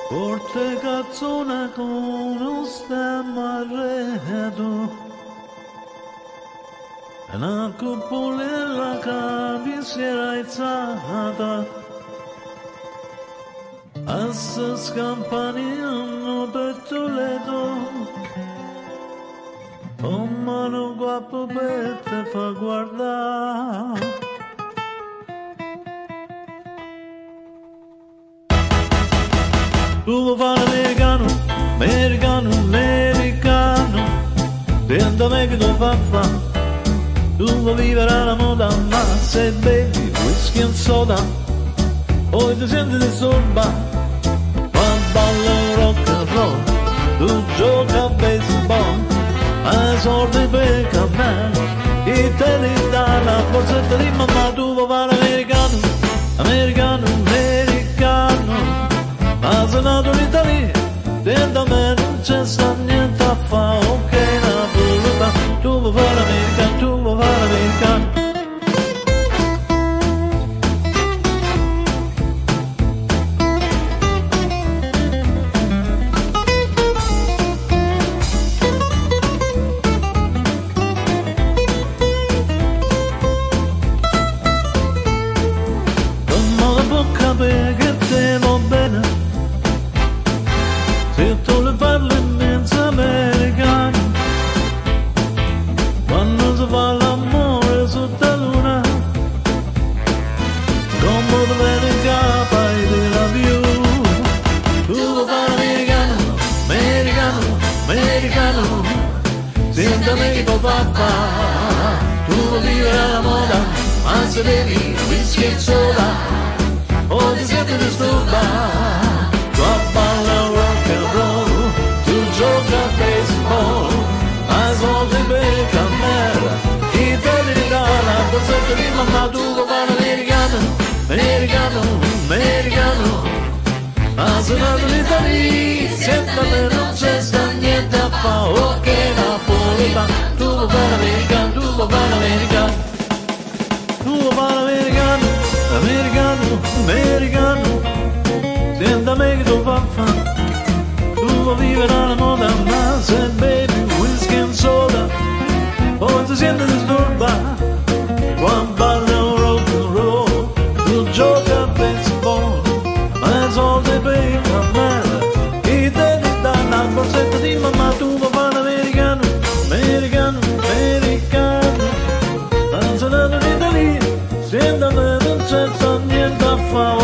Porte cazzona con uno stemma arredo, una cupolella che si era alzata, assa scampanino per Toledo, un mano guapo per te fa guardare. Tu vuoi fare americano, americano, americano, senta me che tu fa fa. Tu vuoi vivere alla moda, ma se bevi whisky e soda, poi ti senti disturba. Ma balla rock and roll, tu gioca a baseball, ma soldi per camminare, chi te li dà la borsetta di mamma. Tu vuoi fare americano, americano, americano, ma se nato in Italia, dentro a me non c'è sta niente a fa', ok, Napoli, tu vuoi fare americano, tu vuoi fare americano. Dammi la bocca perché te va bene, se tu le parli in mezzo americano, quando si fa l'amore sotto la luna, come ti viene in capo e ti la più. Tu vuoi fare americano, americano, americano, senta me che tuo papà. Tu vuoi vivere alla moda, ma se bevi whisky e soda, o ti senti disturba. Qua balla rock and roll, tu gioca a baseball, ma soldi per camminare, chi te li dà la borsetta di mamma. Tu vuoi fare americano, americano, americano, ma se nato in Italia, senta me non c'è sta niente a fa', ok Napolitano. Tu vuoi fare americano, tu vuoi fare americano, tu vuoi fare americano, americano, americano, senta me che tu fa fa. Tu vuoi vivere alla moda, ma se bevi whisky e soda, poi ti senti disturba. Quando balla un rock and roll, tu gioca a baseball, ma i soldi per camminare, chi te li dà la borsetta di mamma. Tu vuoi fare americano, americano, americano, ma se nato in Italia, senta me non c'è sta niente a fa'.